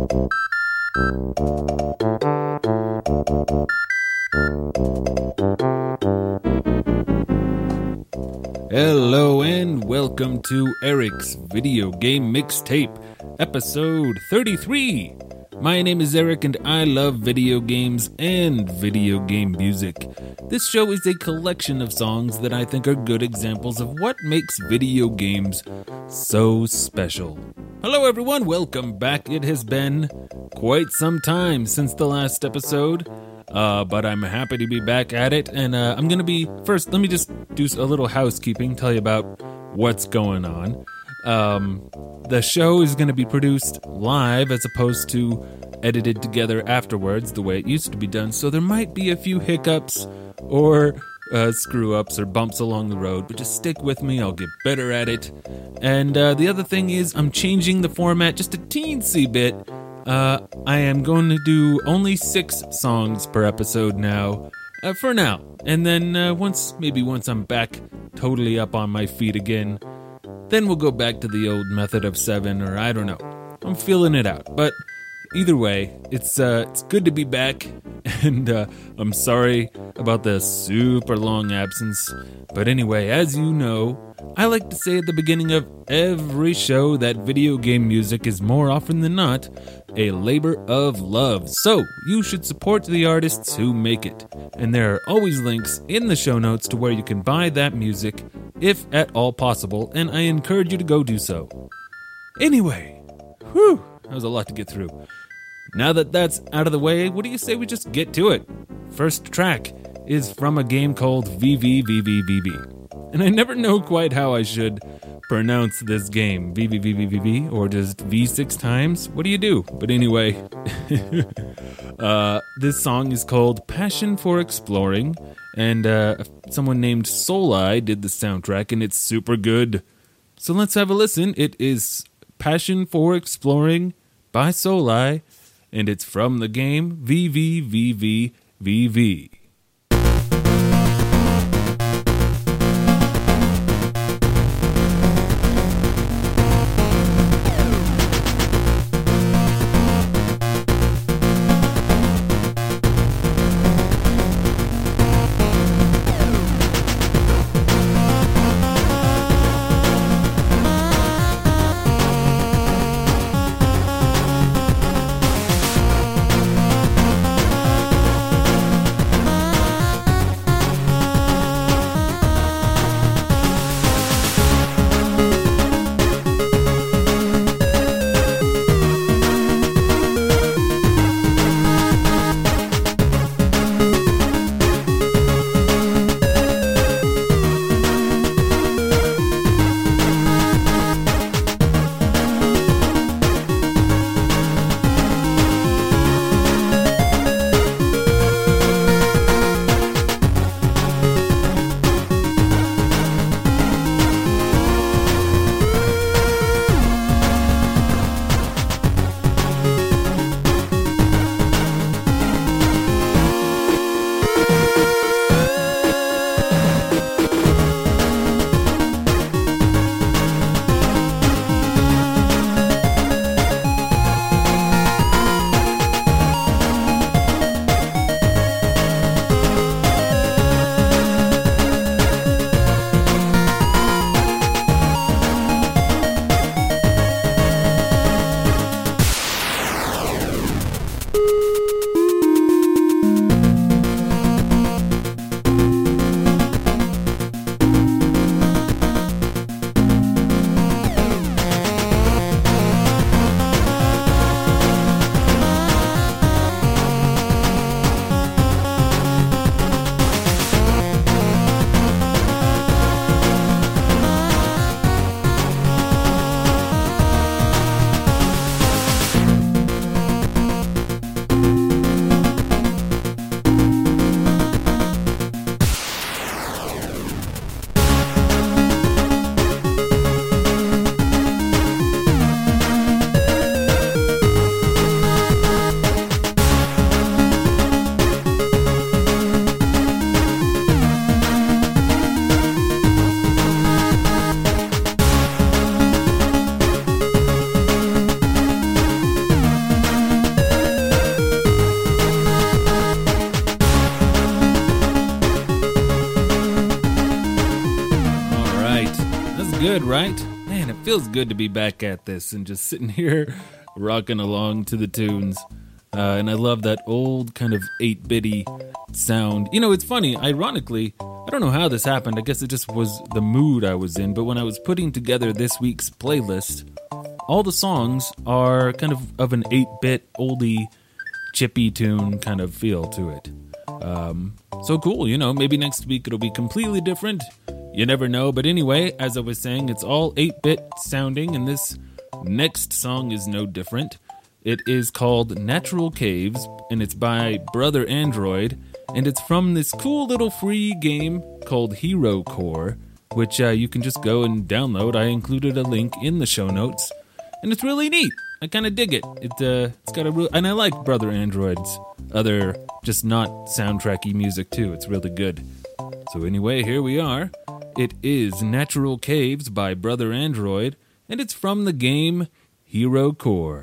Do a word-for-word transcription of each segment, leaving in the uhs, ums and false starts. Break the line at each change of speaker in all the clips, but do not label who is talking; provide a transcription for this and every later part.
Hello and welcome to Eric's Video Game Mixtape, episode thirty-three. My name is Eric and I love video games and video game music. This show is a collection of songs that I think are good examples of what makes video games so special. Hello everyone, welcome back. It has been quite some time since the last episode. Uh, but I'm happy to be back at it, and uh, I'm going to be, first, let me just do a little housekeeping, tell you about what's going on. Um, the show is going to be produced live as opposed to edited together afterwards, the way it used to be done, so there might be a few hiccups or uh, screw-ups or bumps along the road, but just stick with me, I'll get better at it. And uh, the other thing is, I'm changing the format just a teensy bit. Uh, I am going to do only six songs per episode now, uh, for now. And then uh, once, maybe once I'm back totally up on my feet again, then we'll go back to the old method of seven, or I don't know. I'm feeling it out. But either way, it's uh, it's good to be back, and uh, I'm sorry about the super long absence. But anyway, as you know, I like to say at the beginning of every show that video game music is more often than not a labor of love. So, you should support the artists who make it. And there are always links in the show notes to where you can buy that music, if at all possible, and I encourage you to go do so. Anyway, whew, that was a lot to get through. Now that that's out of the way, what do you say we just get to it? First track is from a game called V V V V V V. And I never know quite how I should pronounce this game. V V V V V V or just V six times? What do you do? But anyway, uh, this song is called Passion for Exploring. And uh, someone named Souleye did the soundtrack and it's super good. So let's have a listen. It is Passion for Exploring by Souleye. And it's from the game V V V V V V. good, right? Man, it feels good to be back at this and just sitting here rocking along to the tunes. Uh, and I love that old kind of eight-bitty sound. You know, it's funny, ironically, I don't know how this happened. I guess it just was the mood I was in. But when I was putting together this week's playlist, all the songs are kind of of an eight-bit, oldie, chippy tune kind of feel to it. Um, so cool, you know, maybe next week it'll be completely different. You never know. But anyway, as I was saying, it's all eight-bit sounding, and this next song is no different. It is called Natural Caves, and it's by Brother Android, and it's from this cool little free game called Hero Core, which uh, you can just go and download. I included a link in the show notes, and it's really neat. I kind of dig it. It uh, it's got a real, and I like Brother Android's other, just not soundtracky music too. It's really good. So anyway, here we are. It is Natural Caves by Brother Android, and it's from the game Hero Core.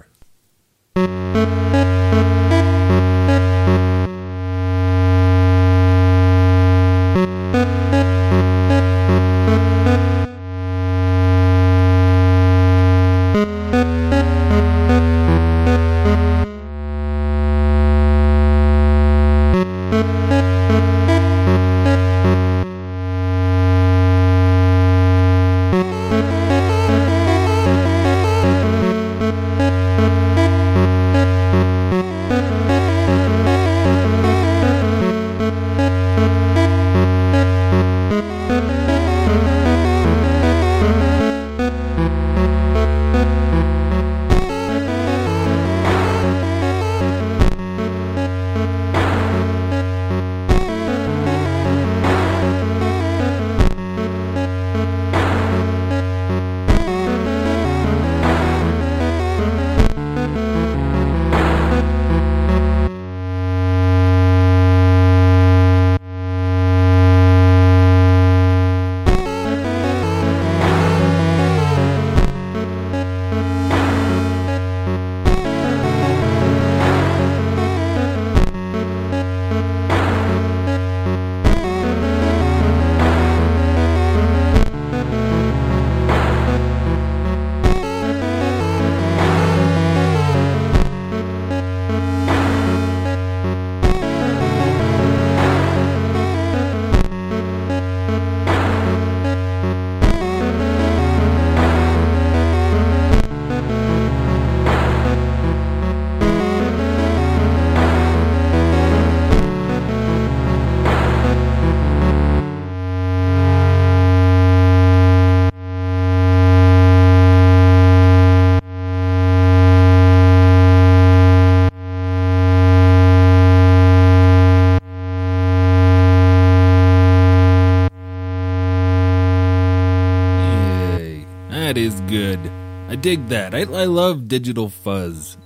Is good. I dig that. I, I love digital fuzz.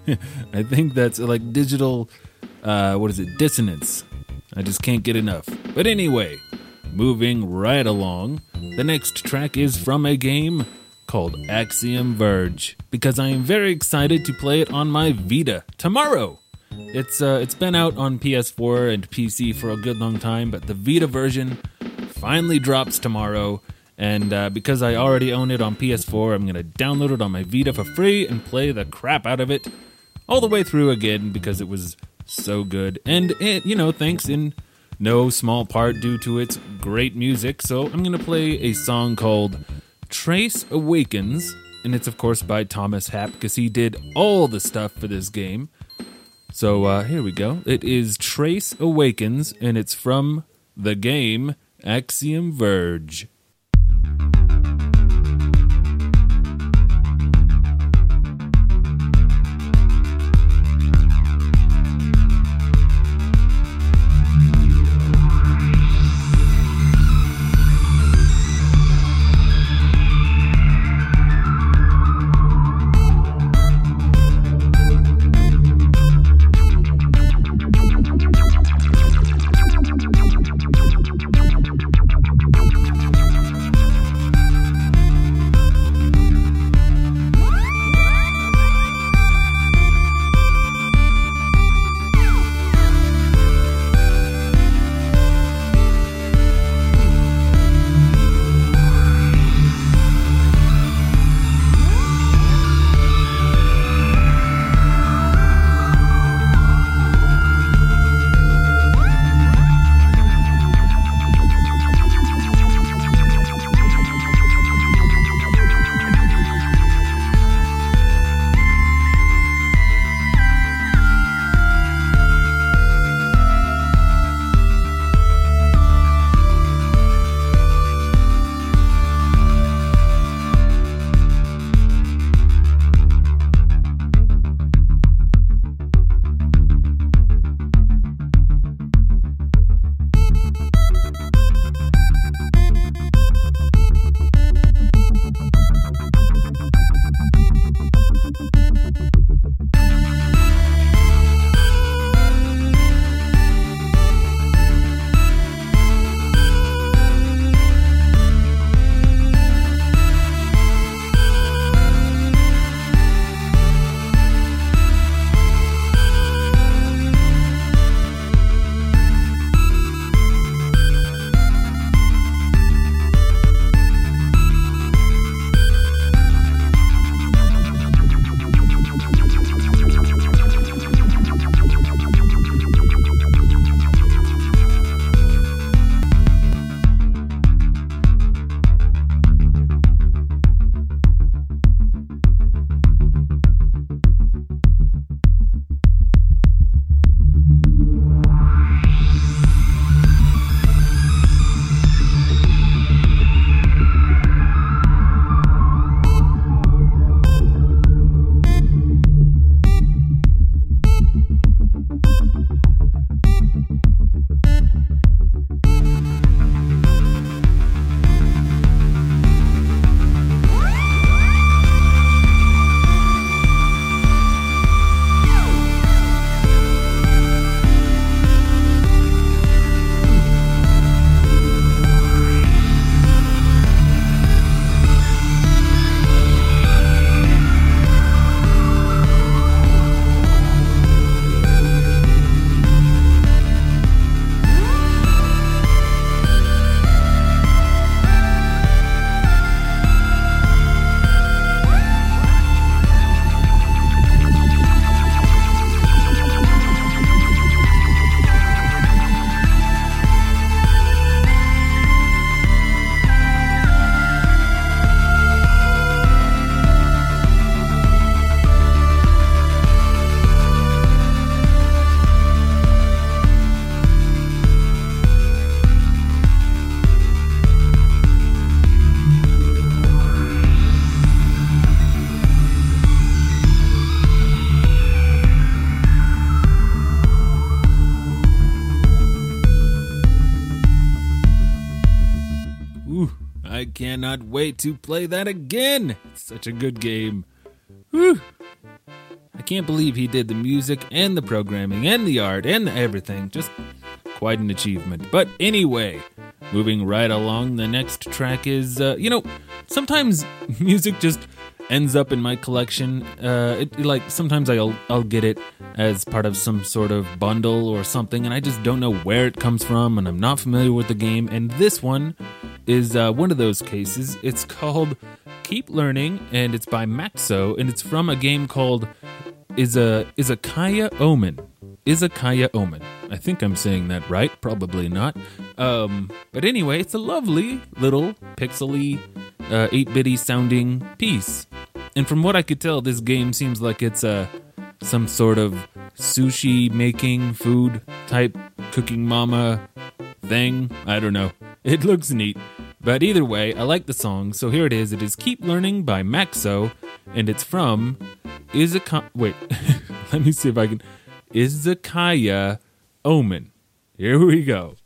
I think that's like digital, uh, what is it, dissonance. I just can't get enough. But anyway, moving right along, the next track is from a game called Axiom Verge, because I am very excited to play it on my Vita tomorrow. It's uh, it's been out on P S four and P C for a good long time, but the Vita version finally drops tomorrow. And uh, because I already own it on P S four, I'm going to download it on my Vita for free and play the crap out of it all the way through again because it was so good. And, it, you know, thanks in no small part due to its great music. So I'm going to play a song called Trace Awakens. And it's, of course, by Thomas Happ because he did all the stuff for this game. So uh, here we go. It is Trace Awakens, and it's from the game Axiom Verge. cannot wait to play that again. It's such a good game. Whew. I can't believe he did the music and the programming and the art and the everything. Just quite an achievement. But anyway, moving right along, the next track is, uh, you know, sometimes music just ends up in my collection. Uh, it, like sometimes I'll I'll get it as part of some sort of bundle or something, and I just don't know where it comes from, and I'm not familiar with the game. And this one is uh, one of those cases. It's called Keep Learning, and it's by Maxo, and it's from a game called Iza Izakaya Omen. Izakaya Omen. I think I'm saying that right. Probably not. Um, but anyway, it's a lovely little pixely, uh, eight-bitty sounding piece. And from what I could tell, this game seems like it's uh, some sort of sushi making food type cooking mama thing. I don't know. It looks neat. But either way, I like the song, so here it is. It is Keep Learning by Maxo, and it's from Izakaya... Wait, let me see if I can... Izakaya Omen. Here we go.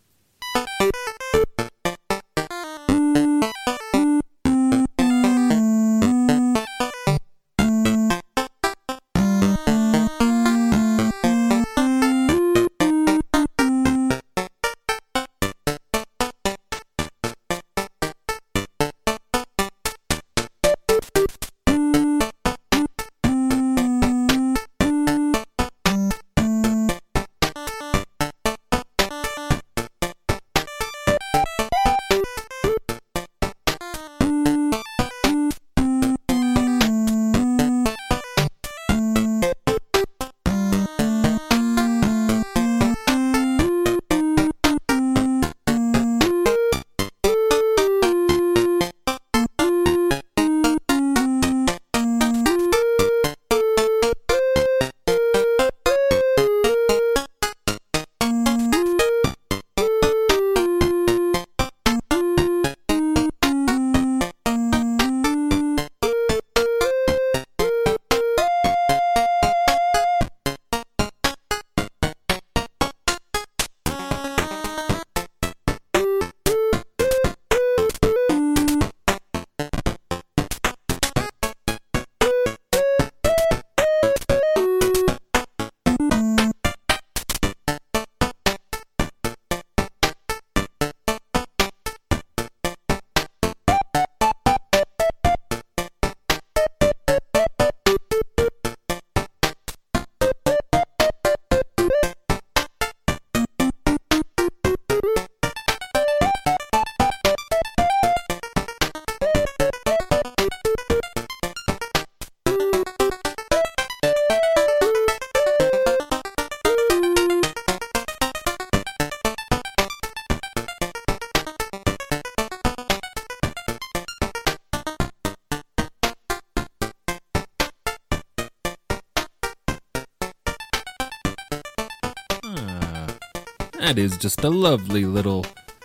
That is just a lovely little,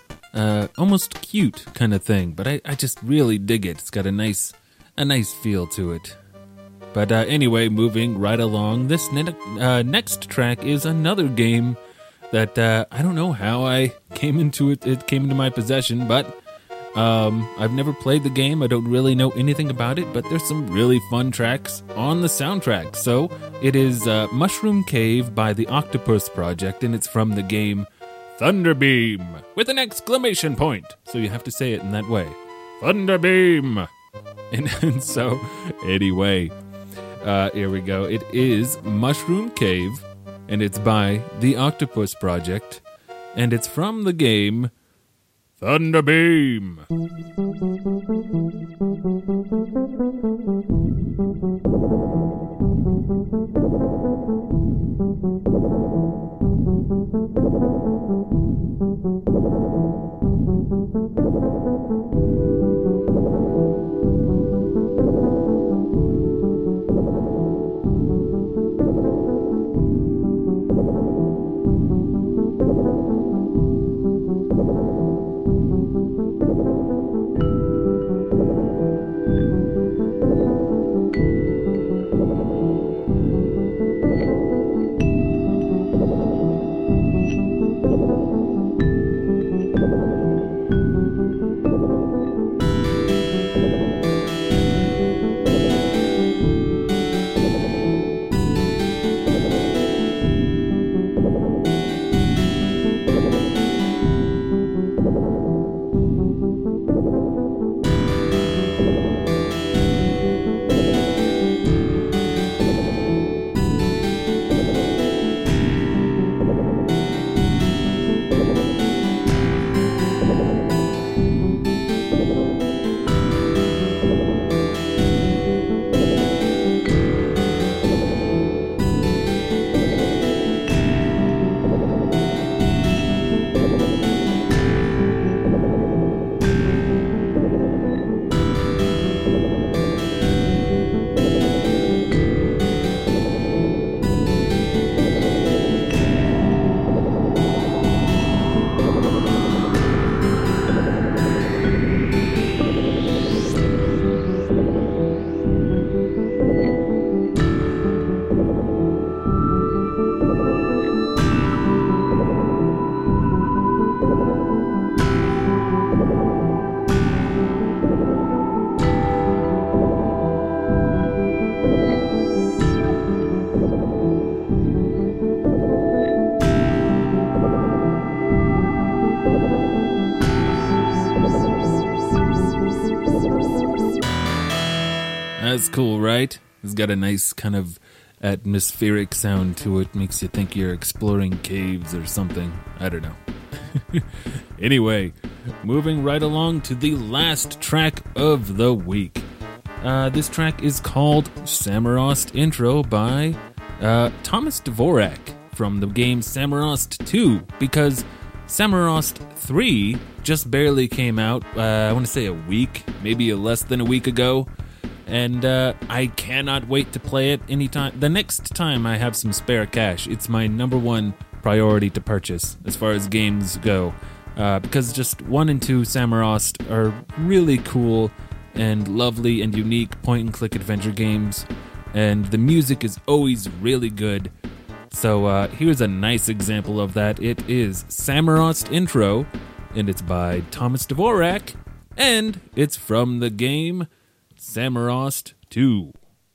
uh, almost cute kind of thing, but I, I just really dig it. It's got a nice, a nice feel to it. But uh, anyway, moving right along, this ne- uh, next track is another game that uh, I don't know how I came into it. It came into my possession, but um, I've never played the game. I don't really know anything about it, but there's some really fun tracks on the soundtrack. So it is uh, Mushroom Cave by the Octopus Project, and it's from the game Thunderbeam with an exclamation point. So you have to say it in that way. Thunderbeam! And, and so, anyway, uh, here we go. It is Mushroom Cave, and it's by the Octopus Project, and it's from the game Thunderbeam. cool, right? It's got a nice kind of atmospheric sound to it. Makes you think you're exploring caves or something. I don't know. Anyway, moving right along to the last track of the week. Uh, this track is called Samorost Intro by uh, Thomas Dvorak from the game Samorost two, because Samorost three just barely came out, uh, I want to say a week, maybe less than a week ago, and uh, I cannot wait to play it anytime. The next time I have some spare cash, it's my number one priority to purchase as far as games go, uh, because just one and two Samorost are really cool and lovely and unique point-and-click adventure games, and the music is always really good. So uh, here's a nice example of that. It is Samorost Intro, and it's by Thomas Dvorak, and it's from the game Samorost two.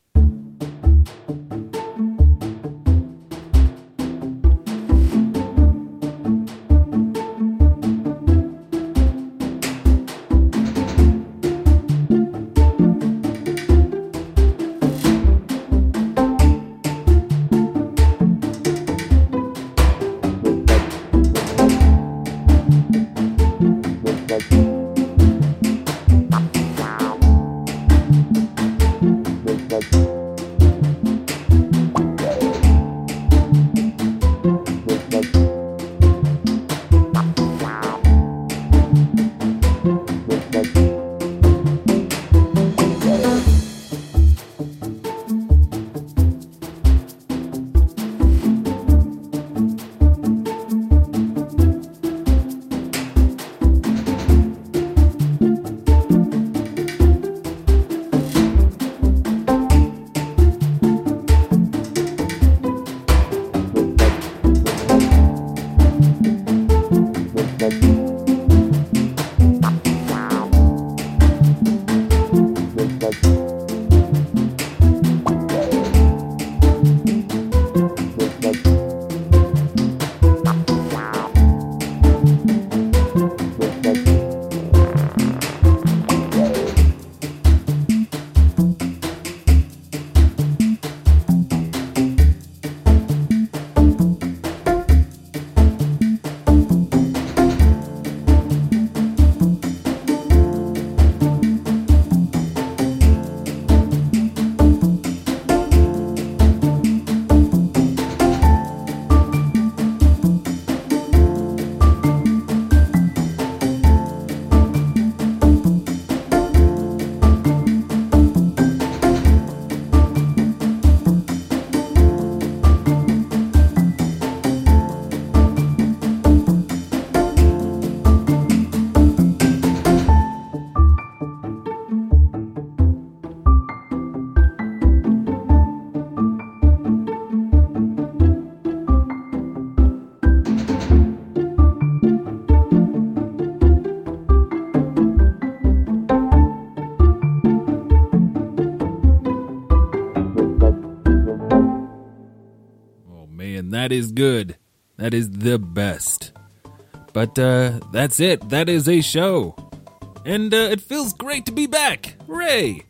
That is good. That is the best. But uh, that's it. That is a show. And uh, it feels great to be back. Hooray!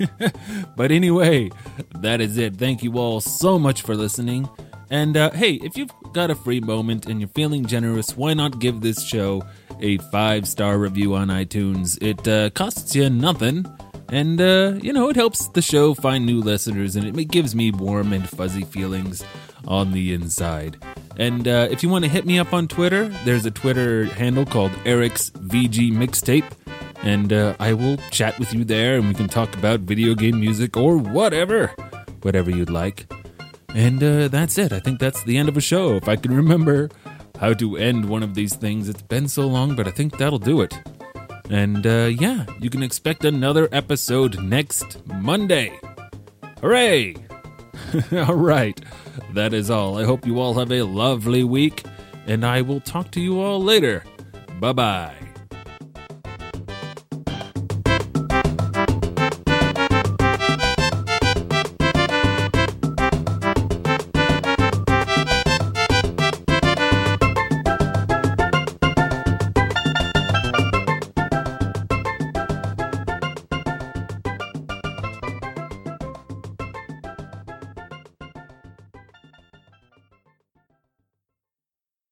But anyway, that is it. Thank you all so much for listening. And uh, hey, if you've got a free moment and you're feeling generous, why not give this show a five-star review on iTunes? It uh, costs you nothing. And, uh, you know, it helps the show find new listeners, and it gives me warm and fuzzy feelings on the inside. And uh, if you want to hit me up on Twitter, there's a Twitter handle called Eric's V G Mixtape, and uh, I will chat with you there, and we can talk about video game music or whatever, whatever you'd like. And uh, that's it. I think that's the end of a show. If I can remember how to end one of these things, it's been so long, but I think that'll do it. And uh, yeah, you can expect another episode next Monday. Hooray! All right, that is all. I hope you all have a lovely week, and I will talk to you all later. Bye-bye.